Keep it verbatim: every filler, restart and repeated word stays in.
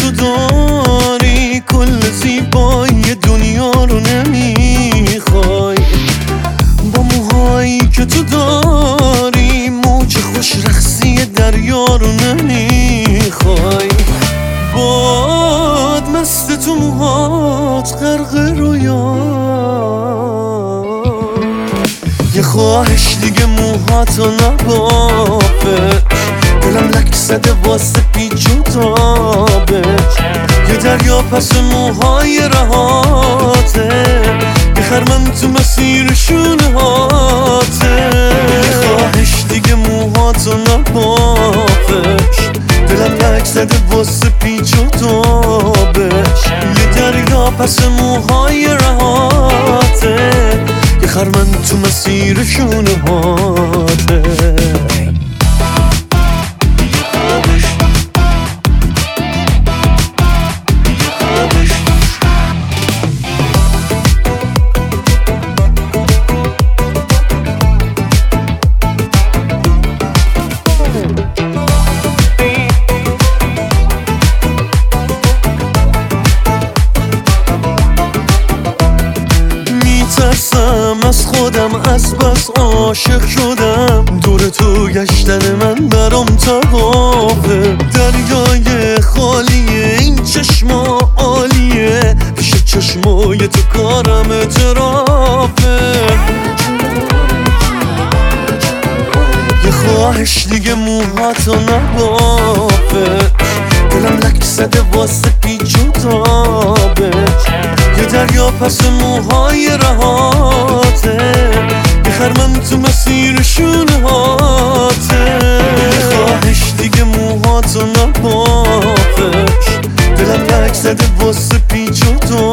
تو داری کل زیبایی دنیا رو نمیخوای. با موهایی که تو داری موج خوش رقصی دریا رو نمیخوای. باد مست تو موهات غرق رویا. یه خواهش دیگه موهاتو نبافش، دلم لک زده واسه پیچ و تابش. یه دریا پس موهای رهاته، یه خرمن تو مسیر شونه هاته. یه خواهش دیگه موهاتو نبافش، دلم لک زده واسه پیچ و تابش. یه دریا پس موهای رهاته، یه خرمن تو مسیر شونه هاته. میترسم از خودم، از بس عاشق شدم. دور تو گشتن من برام طوافه. دریای خالیه این چشما عالیه، پیش چشمای تو کارم اعترافه. یه خواهش دیگه موهاتو نبافش، دلم لک زده واسه پیچ و تابش. یه دریا پس موهای رهاته، یه خرمن تو مسیر شونه هاته. یه خواهش دیگه موهاتو نبافش، دلم لک زده واسه پیچ و تابش.